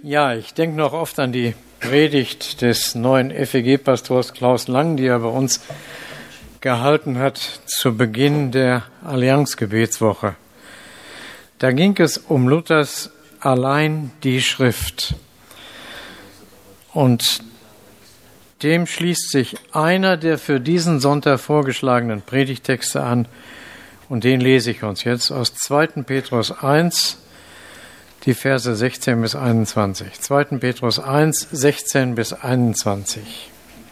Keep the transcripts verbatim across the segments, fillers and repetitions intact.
Ja, ich denke noch oft an die Predigt des neuen F E G-Pastors Klaus Lang, die er bei uns gehalten hat zu Beginn der Allianzgebetswoche. Da ging es um Luthers allein die Schrift. Und dem schließt sich einer der für diesen Sonntag vorgeschlagenen Predigttexte an, und den lese ich uns jetzt aus zweiten Petrus eins, die Verse sechzehn bis einundzwanzig. zweiten Petrus eins, sechzehn bis einundzwanzig.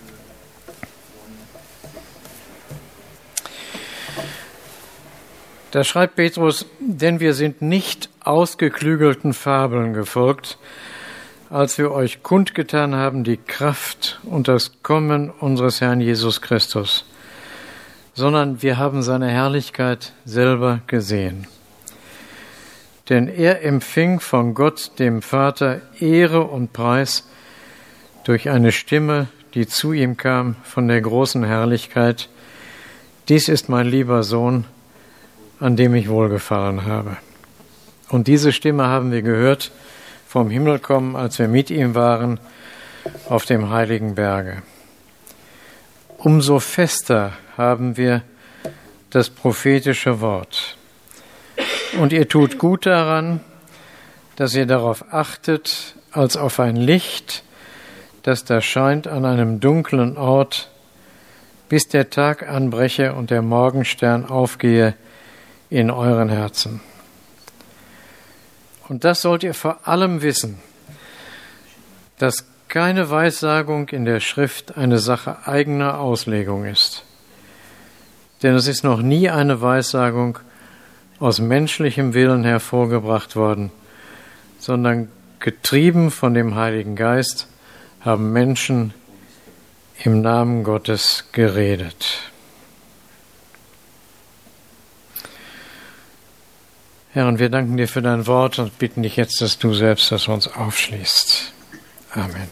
Da schreibt Petrus: Denn wir sind nicht ausgeklügelten Fabeln gefolgt, als wir euch kundgetan haben die Kraft und das Kommen unseres Herrn Jesus Christus, sondern wir haben seine Herrlichkeit selber gesehen. Denn er empfing von Gott, dem Vater, Ehre und Preis durch eine Stimme, die zu ihm kam von der großen Herrlichkeit: Dies ist mein lieber Sohn, an dem ich wohlgefallen habe. Und diese Stimme haben wir gehört vom Himmel kommen, als wir mit ihm waren auf dem heiligen Berge. Umso fester haben wir das prophetische Wort. Und ihr tut gut daran, dass ihr darauf achtet, als auf ein Licht, das da scheint an einem dunklen Ort, bis der Tag anbreche und der Morgenstern aufgehe in euren Herzen. Und das sollt ihr vor allem wissen, dass keine Weissagung in der Schrift eine Sache eigener Auslegung ist. Denn es ist noch nie eine Weissagung aus menschlichem Willen hervorgebracht worden, sondern getrieben von dem Heiligen Geist haben Menschen im Namen Gottes geredet. Herr, und wir danken dir für dein Wort und bitten dich jetzt, dass du selbst das uns aufschließt. Amen.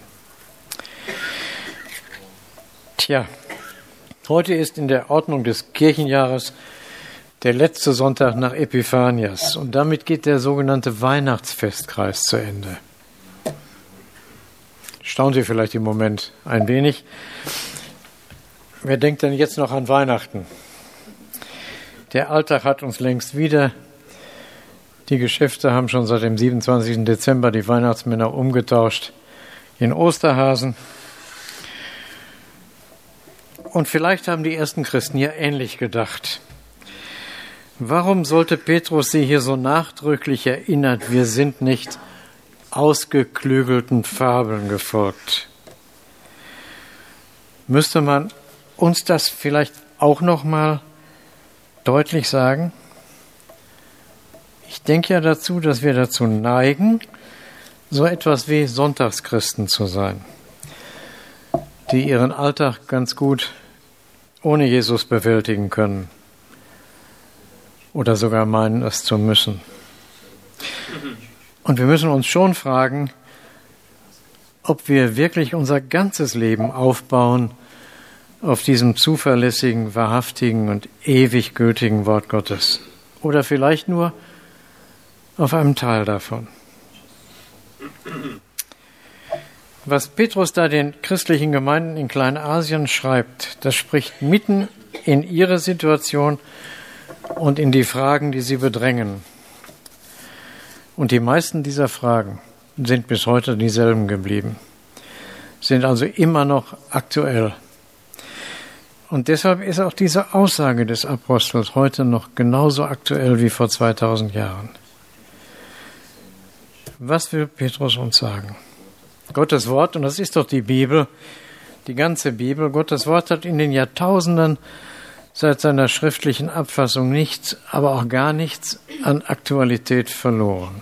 Tja, heute ist in der Ordnung des Kirchenjahres der letzte Sonntag nach Epiphanias und damit geht der sogenannte Weihnachtsfestkreis zu Ende. Staunt ihr vielleicht im Moment ein wenig? Wer denkt denn jetzt noch an Weihnachten? Der Alltag hat uns längst wieder. Die Geschäfte haben schon seit dem siebenundzwanzigsten Dezember die Weihnachtsmänner umgetauscht in Osterhasen. Und vielleicht haben die ersten Christen ja ähnlich gedacht. Warum sollte Petrus sie hier so nachdrücklich erinnern, wir sind nicht ausgeklügelten Fabeln gefolgt? Müsste man uns das vielleicht auch noch mal deutlich sagen? Ich denke ja dazu, dass wir dazu neigen, so etwas wie Sonntagschristen zu sein, die ihren Alltag ganz gut ohne Jesus bewältigen können oder sogar meinen, es zu müssen. Und wir müssen uns schon fragen, ob wir wirklich unser ganzes Leben aufbauen auf diesem zuverlässigen, wahrhaftigen und ewig gültigen Wort Gottes oder vielleicht nur auf einem Teil davon. Was Petrus da den christlichen Gemeinden in Kleinasien schreibt, das spricht mitten in ihre Situation und in die Fragen, die sie bedrängen. Und die meisten dieser Fragen sind bis heute dieselben geblieben, sind also immer noch aktuell. Und deshalb ist auch diese Aussage des Apostels heute noch genauso aktuell wie vor zweitausend Jahren. Was will Petrus uns sagen? Gottes Wort, und das ist doch die Bibel, die ganze Bibel, Gottes Wort hat in den Jahrtausenden seit seiner schriftlichen Abfassung nichts, aber auch gar nichts an Aktualität verloren.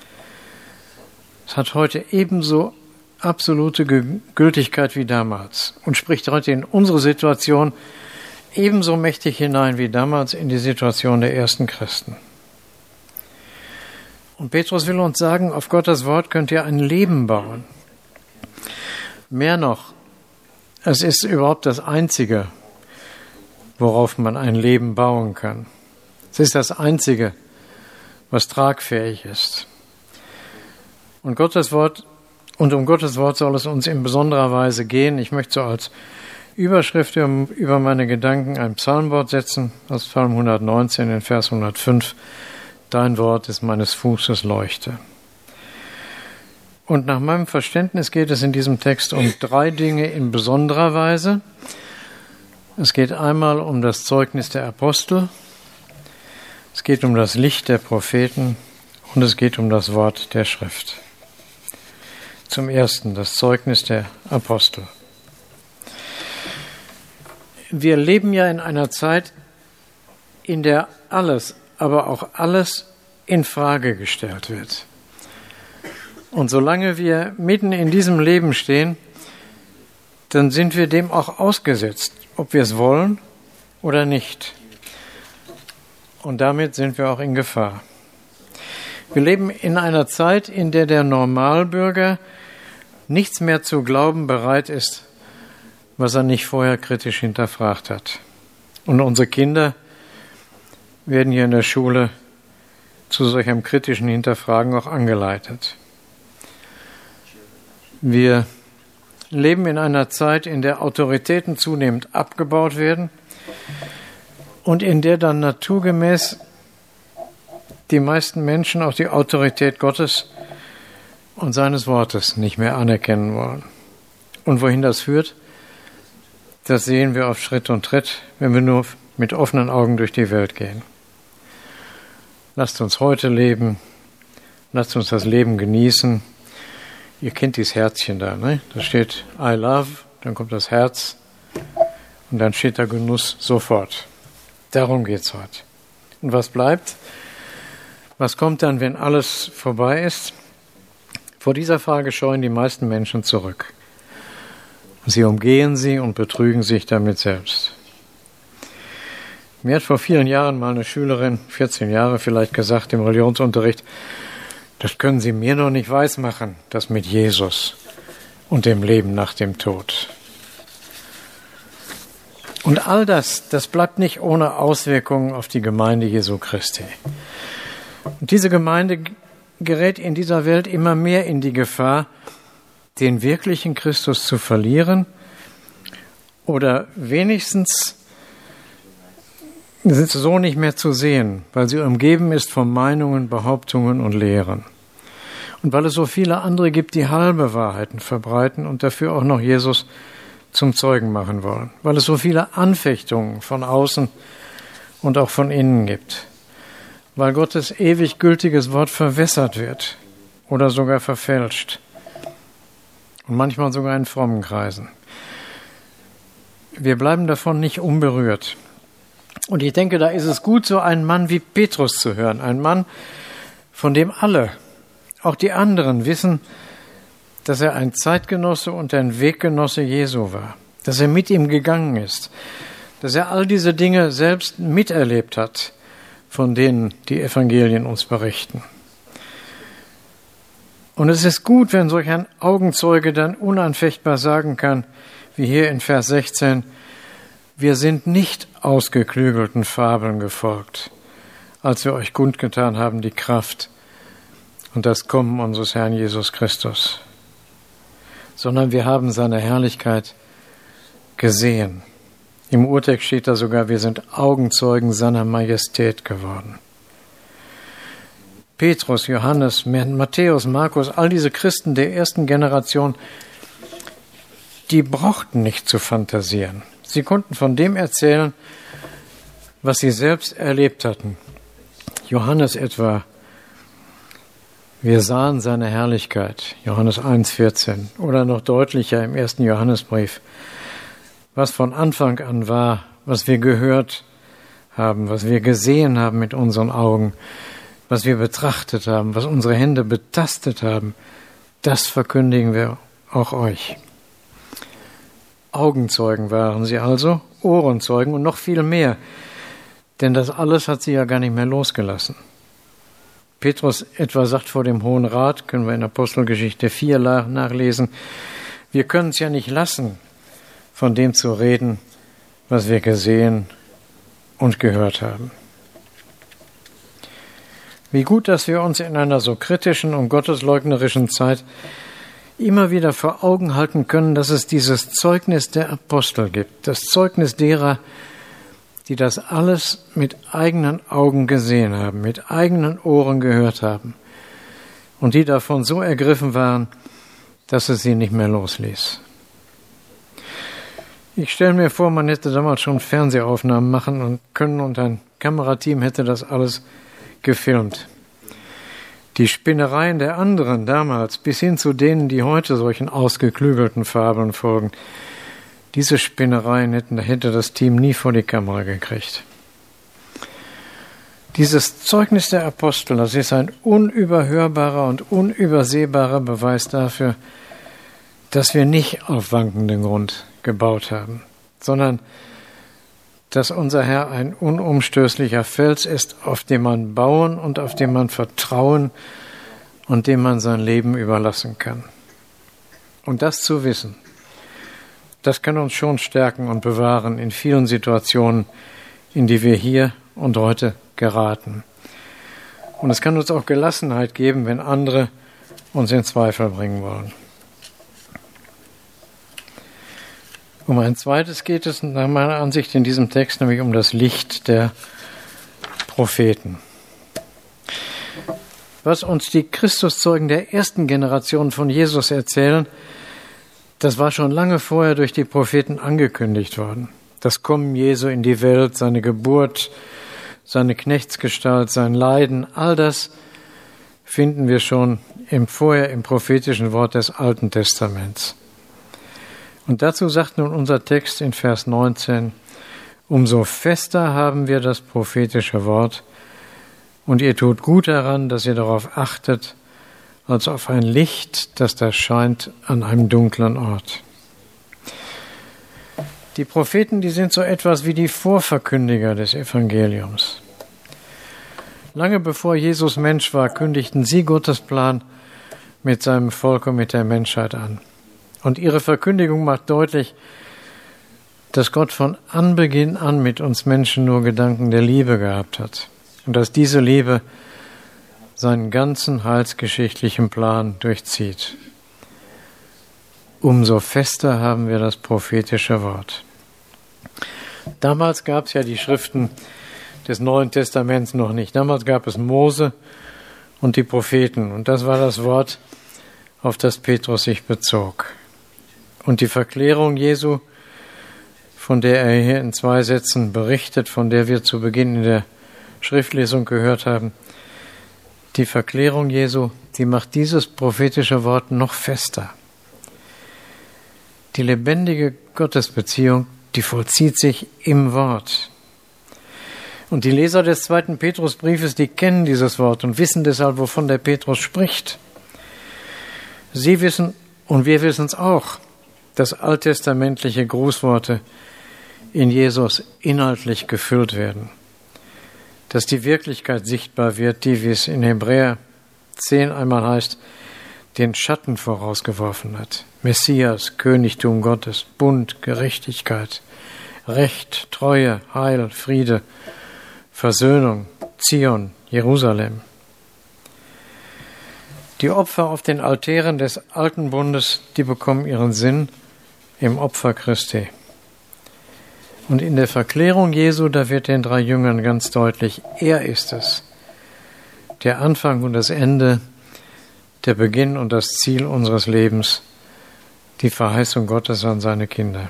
Es hat heute ebenso absolute Gültigkeit wie damals und spricht heute in unsere Situation ebenso mächtig hinein wie damals in die Situation der ersten Christen. Und Petrus will uns sagen, auf Gottes Wort könnt ihr ein Leben bauen. Mehr noch, es ist überhaupt das Einzige, worauf man ein Leben bauen kann. Es ist das Einzige, was tragfähig ist. Und Gottes Wort Und um Gottes Wort soll es uns in besonderer Weise gehen. Ich möchte so als Überschrift über meine Gedanken ein Psalmwort setzen, aus Psalm hundertneunzehn, in Vers hundertfünf. Dein Wort ist meines Fußes Leuchte. Und nach meinem Verständnis geht es in diesem Text um drei Dinge in besonderer Weise. Es geht einmal um das Zeugnis der Apostel, es geht um das Licht der Propheten und es geht um das Wort der Schrift. Zum Ersten das Zeugnis der Apostel. Wir leben ja in einer Zeit, in der alles, aber auch alles in Frage gestellt wird. Und solange wir mitten in diesem Leben stehen, dann sind wir dem auch ausgesetzt, ob wir es wollen oder nicht. Und damit sind wir auch in Gefahr. Wir leben in einer Zeit, in der der Normalbürger nichts mehr zu glauben bereit ist, was er nicht vorher kritisch hinterfragt hat. Und unsere Kinder werden hier in der Schule zu solchem kritischen Hinterfragen auch angeleitet. Wir leben in einer Zeit, in der Autoritäten zunehmend abgebaut werden und in der dann naturgemäß die meisten Menschen auch die Autorität Gottes und seines Wortes nicht mehr anerkennen wollen. Und wohin das führt, das sehen wir auf Schritt und Tritt, wenn wir nur mit offenen Augen durch die Welt gehen. Lasst uns heute leben, lasst uns das Leben genießen. Ihr kennt dieses Herzchen da, ne? Da steht I love, dann kommt das Herz und dann steht der Genuss sofort. Darum geht's heute. Und was bleibt? Was kommt dann, wenn alles vorbei ist? Vor dieser Frage scheuen die meisten Menschen zurück. Sie umgehen sie und betrügen sich damit selbst. Mir hat vor vielen Jahren mal eine Schülerin, vierzehn Jahre vielleicht, gesagt im Religionsunterricht, das können Sie mir doch nicht weismachen, das mit Jesus und dem Leben nach dem Tod. Und all das, das bleibt nicht ohne Auswirkungen auf die Gemeinde Jesu Christi. Und diese Gemeinde gerät in dieser Welt immer mehr in die Gefahr, den wirklichen Christus zu verlieren oder wenigstens so nicht mehr zu sehen, weil sie umgeben ist von Meinungen, Behauptungen und Lehren. Und weil es so viele andere gibt, die halbe Wahrheiten verbreiten und dafür auch noch Jesus zum Zeugen machen wollen. Weil es so viele Anfechtungen von außen und auch von innen gibt. Weil Gottes ewig gültiges Wort verwässert wird oder sogar verfälscht. Und manchmal sogar in frommen Kreisen. Wir bleiben davon nicht unberührt. Und ich denke, da ist es gut, so einen Mann wie Petrus zu hören. Ein Mann, von dem alle, auch die anderen, wissen, dass er ein Zeitgenosse und ein Weggenosse Jesu war. Dass er mit ihm gegangen ist. Dass er all diese Dinge selbst miterlebt hat, von denen die Evangelien uns berichten. Und es ist gut, wenn solch ein Augenzeuge dann unanfechtbar sagen kann, wie hier in Vers sechzehn, wir sind nicht ausgeklügelten Fabeln gefolgt, als wir euch kundgetan haben die Kraft und das Kommen unseres Herrn Jesus Christus, sondern wir haben seine Herrlichkeit gesehen. Im Urtext steht da sogar, wir sind Augenzeugen seiner Majestät geworden. Petrus, Johannes, Matthäus, Markus, all diese Christen der ersten Generation, die brauchten nicht zu fantasieren. Sie konnten von dem erzählen, was sie selbst erlebt hatten. Johannes etwa, wir sahen seine Herrlichkeit, Johannes eins vierzehn, oder noch deutlicher im ersten Johannesbrief, was von Anfang an war, was wir gehört haben, was wir gesehen haben mit unseren Augen, was wir betrachtet haben, was unsere Hände betastet haben, das verkündigen wir auch euch. Augenzeugen waren sie also, Ohrenzeugen und noch viel mehr, denn das alles hat sie ja gar nicht mehr losgelassen. Petrus etwa sagt vor dem Hohen Rat, können wir in Apostelgeschichte vier nachlesen, wir können es ja nicht lassen, von dem zu reden, was wir gesehen und gehört haben. Wie gut, dass wir uns in einer so kritischen und gottesleugnerischen Zeit immer wieder vor Augen halten können, dass es dieses Zeugnis der Apostel gibt, das Zeugnis derer, die das alles mit eigenen Augen gesehen haben, mit eigenen Ohren gehört haben und die davon so ergriffen waren, dass es sie nicht mehr losließ. Ich stelle mir vor, man hätte damals schon Fernsehaufnahmen machen und können und ein Kamerateam hätte das alles gefilmt. Die Spinnereien der anderen damals, bis hin zu denen, die heute solchen ausgeklügelten Fabeln folgen, diese Spinnereien hätten, hätte das Team nie vor die Kamera gekriegt. Dieses Zeugnis der Apostel, das ist ein unüberhörbarer und unübersehbarer Beweis dafür, dass wir nicht auf wankenden Grund gebaut haben, sondern dass unser Herr ein unumstößlicher Fels ist, auf dem man bauen und auf dem man vertrauen und dem man sein Leben überlassen kann. Und das zu wissen, das kann uns schon stärken und bewahren in vielen Situationen, in die wir hier und heute geraten. Und es kann uns auch Gelassenheit geben, wenn andere uns in Zweifel bringen wollen. Um ein zweites geht es nach meiner Ansicht in diesem Text, nämlich um das Licht der Propheten. Was uns die Christuszeugen der ersten Generation von Jesus erzählen, das war schon lange vorher durch die Propheten angekündigt worden. Das Kommen Jesu in die Welt, seine Geburt, seine Knechtsgestalt, sein Leiden, all das finden wir schon im vorher im prophetischen Wort des Alten Testaments. Und dazu sagt nun unser Text in Vers neunzehn, umso fester haben wir das prophetische Wort, und ihr tut gut daran, dass ihr darauf achtet, als auf ein Licht, das da scheint an einem dunklen Ort. Die Propheten, die sind so etwas wie die Vorverkündiger des Evangeliums. Lange bevor Jesus Mensch war, kündigten sie Gottes Plan mit seinem Volk und mit der Menschheit an. Und ihre Verkündigung macht deutlich, dass Gott von Anbeginn an mit uns Menschen nur Gedanken der Liebe gehabt hat und dass diese Liebe seinen ganzen heilsgeschichtlichen Plan durchzieht. Umso fester haben wir das prophetische Wort. Damals gab es ja die Schriften des Neuen Testaments noch nicht. Damals gab es Mose und die Propheten und das war das Wort, auf das Petrus sich bezog. Und die Verklärung Jesu, von der er hier in zwei Sätzen berichtet, von der wir zu Beginn in der Schriftlesung gehört haben, die Verklärung Jesu, die macht dieses prophetische Wort noch fester. Die lebendige Gottesbeziehung, die vollzieht sich im Wort. Und die Leser des zweiten Petrusbriefes, die kennen dieses Wort und wissen deshalb, wovon der Petrus spricht. Sie wissen, und wir wissen es auch, dass alttestamentliche Grußworte in Jesus inhaltlich gefüllt werden. Dass die Wirklichkeit sichtbar wird, die, wie es in Hebräer zehn einmal heißt, den Schatten vorausgeworfen hat. Messias, Königtum Gottes, Bund, Gerechtigkeit, Recht, Treue, Heil, Friede, Versöhnung, Zion, Jerusalem. Die Opfer auf den Altären des alten Bundes, die bekommen ihren Sinn im Opfer Christi. Und in der Verklärung Jesu, da wird den drei Jüngern ganz deutlich, er ist es, der Anfang und das Ende, der Beginn und das Ziel unseres Lebens, die Verheißung Gottes an seine Kinder.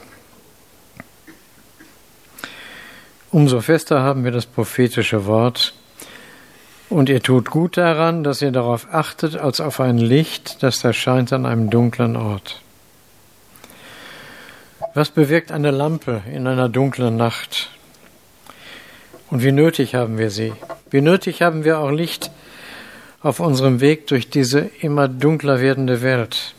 Umso fester haben wir das prophetische Wort, und ihr tut gut daran, dass ihr darauf achtet, als auf ein Licht, das da scheint an einem dunklen Ort. Was bewirkt eine Lampe in einer dunklen Nacht? Und wie nötig haben wir sie? Wie nötig haben wir auch Licht auf unserem Weg durch diese immer dunkler werdende Welt?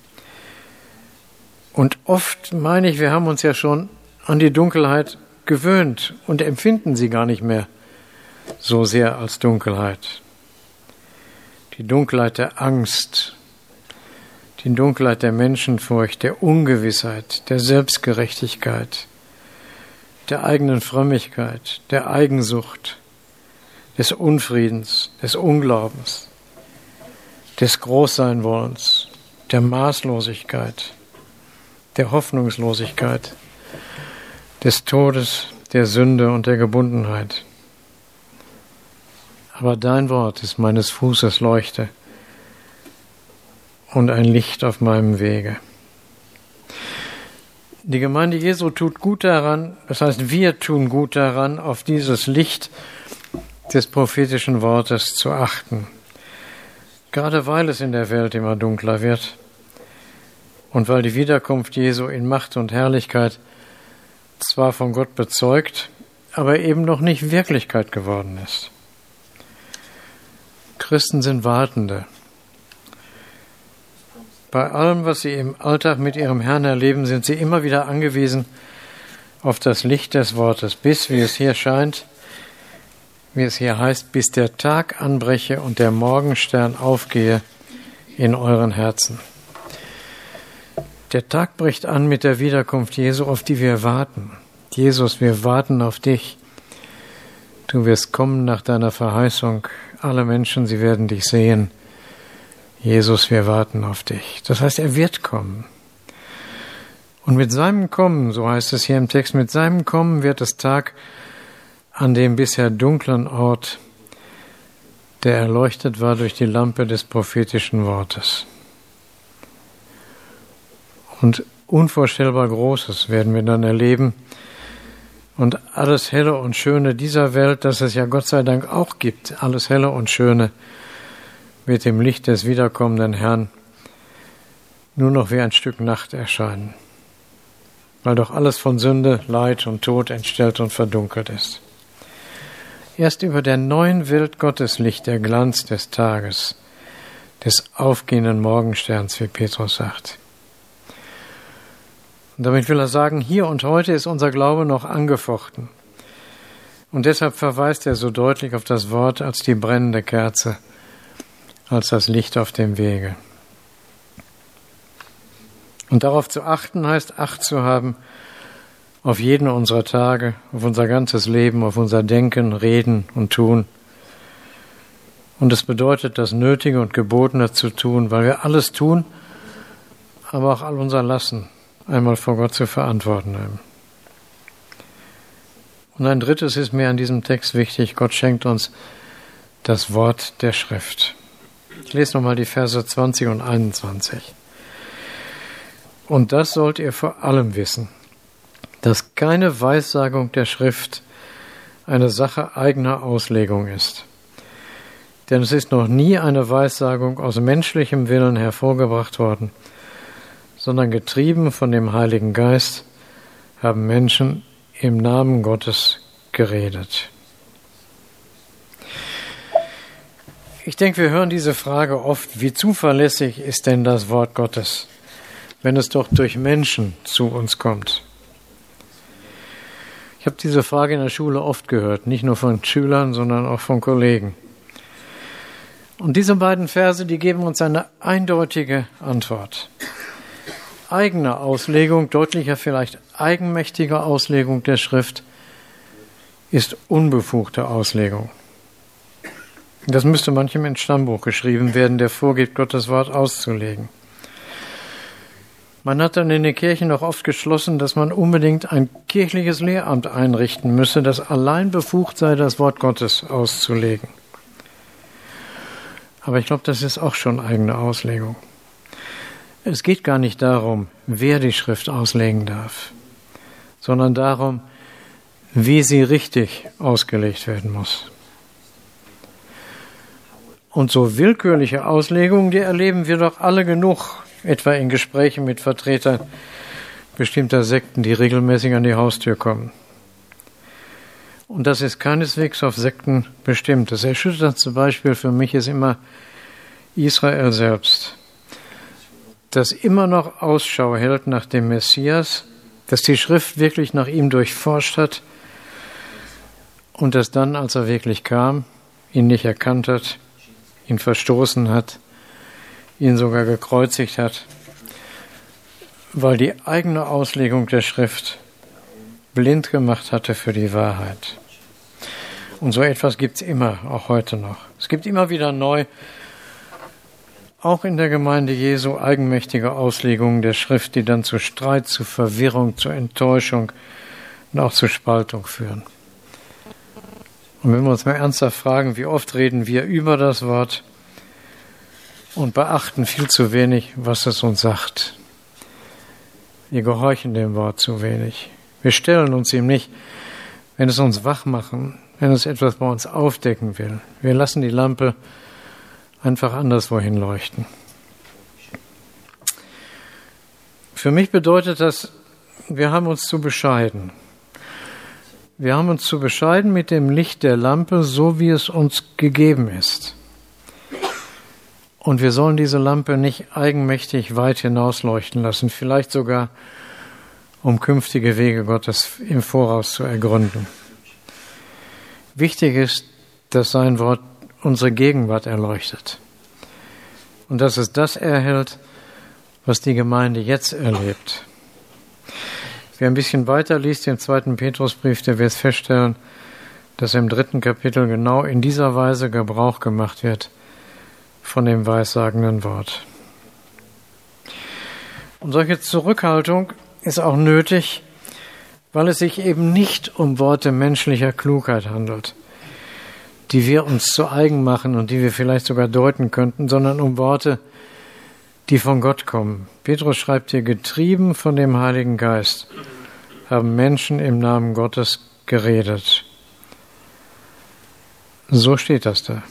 Und oft meine ich, wir haben uns ja schon an die Dunkelheit gewöhnt und empfinden sie gar nicht mehr so sehr als Dunkelheit. Die Dunkelheit der Angst, die Dunkelheit der Menschenfurcht, der Ungewissheit, der Selbstgerechtigkeit, der eigenen Frömmigkeit, der Eigensucht, des Unfriedens, des Unglaubens, des Großseinwollens, der Maßlosigkeit, der Hoffnungslosigkeit, des Todes, der Sünde und der Gebundenheit. Aber dein Wort ist meines Fußes Leuchte und ein Licht auf meinem Wege. Die Gemeinde Jesu tut gut daran, das heißt, wir tun gut daran, auf dieses Licht des prophetischen Wortes zu achten. Gerade weil es in der Welt immer dunkler wird und weil die Wiederkunft Jesu in Macht und Herrlichkeit zwar von Gott bezeugt, aber eben noch nicht Wirklichkeit geworden ist. Christen sind Wartende. Bei allem, was sie im Alltag mit ihrem Herrn erleben, sind sie immer wieder angewiesen auf das Licht des Wortes, bis, wie es hier scheint, wie es hier heißt, bis der Tag anbreche und der Morgenstern aufgehe in euren Herzen. Der Tag bricht an mit der Wiederkunft Jesu, auf die wir warten. Jesus, wir warten auf dich. Du wirst kommen nach deiner Verheißung. Alle Menschen, sie werden dich sehen. Jesus, wir warten auf dich. Das heißt, er wird kommen. Und mit seinem Kommen, so heißt es hier im Text, mit seinem Kommen wird es Tag an dem bisher dunklen Ort, der erleuchtet war durch die Lampe des prophetischen Wortes. Und unvorstellbar Großes werden wir dann erleben. Und alles Helle und Schöne dieser Welt, das es ja Gott sei Dank auch gibt, alles Helle und Schöne, wird im Licht des wiederkommenden Herrn nur noch wie ein Stück Nacht erscheinen, weil doch alles von Sünde, Leid und Tod entstellt und verdunkelt ist. Erst über der neuen Welt Gottes liegt der Glanz des Tages, des aufgehenden Morgensterns, wie Petrus sagt. Und damit will er sagen, hier und heute ist unser Glaube noch angefochten. Und deshalb verweist er so deutlich auf das Wort als die brennende Kerze, als das Licht auf dem Wege. Und darauf zu achten heißt, Acht zu haben auf jeden unserer Tage, auf unser ganzes Leben, auf unser Denken, Reden und Tun. Und es bedeutet, das Nötige und Gebotene zu tun, weil wir alles tun, aber auch all unser Lassen einmal vor Gott zu verantworten haben. Und ein drittes ist mir an diesem Text wichtig, Gott schenkt uns das Wort der Schrift. Ich lese nochmal die Verse zwanzig und einundzwanzig. Und das sollt ihr vor allem wissen, dass keine Weissagung der Schrift eine Sache eigener Auslegung ist. Denn es ist noch nie eine Weissagung aus menschlichem Willen hervorgebracht worden, sondern getrieben von dem Heiligen Geist haben Menschen im Namen Gottes geredet. Ich denke, wir hören diese Frage oft, wie zuverlässig ist denn das Wort Gottes, wenn es doch durch Menschen zu uns kommt? Ich habe diese Frage in der Schule oft gehört, nicht nur von Schülern, sondern auch von Kollegen. Und diese beiden Verse, die geben uns eine eindeutige Antwort. Eigene Auslegung, deutlicher vielleicht eigenmächtige Auslegung der Schrift, ist unbefugte Auslegung. Das müsste manchem ins Stammbuch geschrieben werden, der vorgibt, Gottes Wort auszulegen. Man hat dann in den Kirchen auch oft geschlossen, dass man unbedingt ein kirchliches Lehramt einrichten müsse, das allein befugt sei, das Wort Gottes auszulegen. Aber ich glaube, das ist auch schon eigene Auslegung. Es geht gar nicht darum, wer die Schrift auslegen darf, sondern darum, wie sie richtig ausgelegt werden muss. Und so willkürliche Auslegungen, die erleben wir doch alle genug, etwa in Gesprächen mit Vertretern bestimmter Sekten, die regelmäßig an die Haustür kommen. Und das ist keineswegs auf Sekten bestimmt. Das erschütternde Beispiel für mich ist immer Israel selbst, das immer noch Ausschau hält nach dem Messias, das die Schrift wirklich nach ihm durchforscht hat und das dann, als er wirklich kam, ihn nicht erkannt hat, ihn verstoßen hat, ihn sogar gekreuzigt hat, weil die eigene Auslegung der Schrift blind gemacht hatte für die Wahrheit. Und so etwas gibt es immer, auch heute noch. Es gibt immer wieder neu auch in der Gemeinde Jesu eigenmächtige Auslegungen der Schrift, die dann zu Streit, zu Verwirrung, zu Enttäuschung und auch zu Spaltung führen. Und wenn wir uns mal ernsthaft fragen, wie oft reden wir über das Wort und beachten viel zu wenig, was es uns sagt. Wir gehorchen dem Wort zu wenig. Wir stellen uns ihm nicht, wenn es uns wach machen, wenn es etwas bei uns aufdecken will. Wir lassen die Lampe einfach anderswohin leuchten. Für mich bedeutet das, wir haben uns zu bescheiden. Wir haben uns zu bescheiden mit dem Licht der Lampe, so wie es uns gegeben ist. Und wir sollen diese Lampe nicht eigenmächtig weit hinausleuchten lassen, vielleicht sogar, um künftige Wege Gottes im Voraus zu ergründen. Wichtig ist, dass sein Wort unsere Gegenwart erleuchtet und dass es das erhält, was die Gemeinde jetzt erlebt. Wer ein bisschen weiter liest, im zweiten Petrusbrief, der wird feststellen, dass im dritten Kapitel genau in dieser Weise Gebrauch gemacht wird von dem weissagenden Wort. Und solche Zurückhaltung ist auch nötig, weil es sich eben nicht um Worte menschlicher Klugheit handelt, die wir uns zu eigen machen und die wir vielleicht sogar deuten könnten, sondern um Worte, die von Gott kommen. Petrus schreibt hier, getrieben von dem Heiligen Geist haben Menschen im Namen Gottes geredet. So steht das da.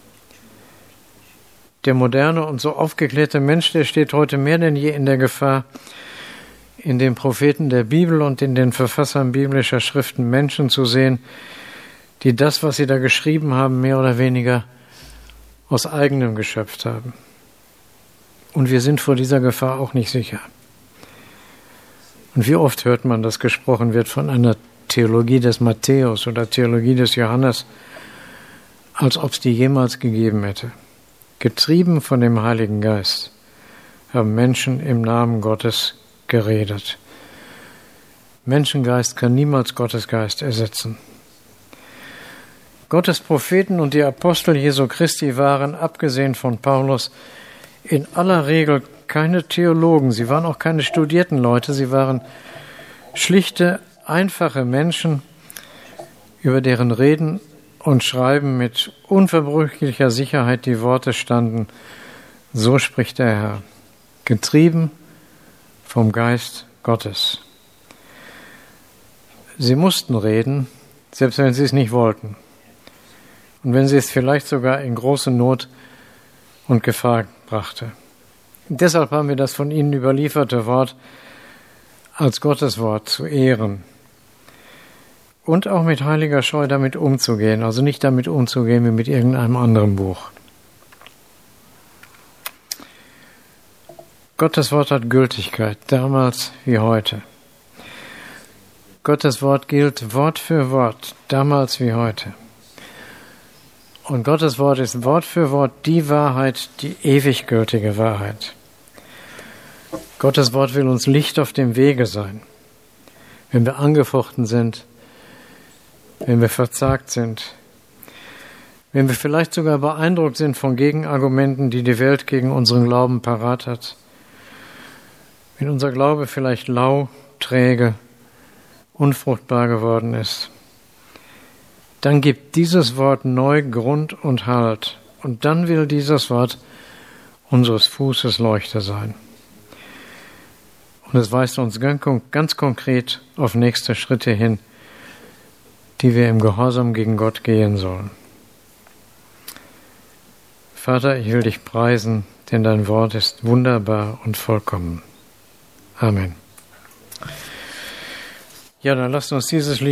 Der moderne und so aufgeklärte Mensch, der steht heute mehr denn je in der Gefahr, in den Propheten der Bibel und in den Verfassern biblischer Schriften Menschen zu sehen, die das, was sie da geschrieben haben, mehr oder weniger aus eigenem geschöpft haben. Und wir sind vor dieser Gefahr auch nicht sicher. Und wie oft hört man, dass gesprochen wird von einer Theologie des Matthäus oder Theologie des Johannes, als ob es die jemals gegeben hätte. Getrieben von dem Heiligen Geist haben Menschen im Namen Gottes geredet. Menschengeist kann niemals Gottes Geist ersetzen. Gottes Propheten und die Apostel Jesu Christi waren, abgesehen von Paulus, in aller Regel keine Theologen. Sie waren auch keine studierten Leute. Sie waren schlichte, einfache Menschen, über deren Reden und Schreiben mit unverbrüchlicher Sicherheit die Worte standen, so spricht der Herr, getrieben vom Geist Gottes. Sie mussten reden, selbst wenn sie es nicht wollten. Und wenn sie es vielleicht sogar in große Not und Gefahr brachte. Und deshalb haben wir das von ihnen überlieferte Wort als Gottes Wort zu ehren. Und auch mit heiliger Scheu damit umzugehen, also nicht damit umzugehen wie mit irgendeinem anderen Buch. Gottes Wort hat Gültigkeit, damals wie heute. Gottes Wort gilt Wort für Wort, damals wie heute. Und Gottes Wort ist Wort für Wort die Wahrheit, die ewig gültige Wahrheit. Gottes Wort will uns Licht auf dem Wege sein, wenn wir angefochten sind, wenn wir verzagt sind, wenn wir vielleicht sogar beeindruckt sind von Gegenargumenten, die die Welt gegen unseren Glauben parat hat, wenn unser Glaube vielleicht lau, träge, unfruchtbar geworden ist, dann gibt dieses Wort neu Grund und Halt. Und dann will dieses Wort unseres Fußes Leuchte sein. Und es weist uns ganz konkret auf nächste Schritte hin, die wir im Gehorsam gegen Gott gehen sollen. Vater, ich will dich preisen, denn dein Wort ist wunderbar und vollkommen. Amen. Ja, dann lasst uns dieses Lied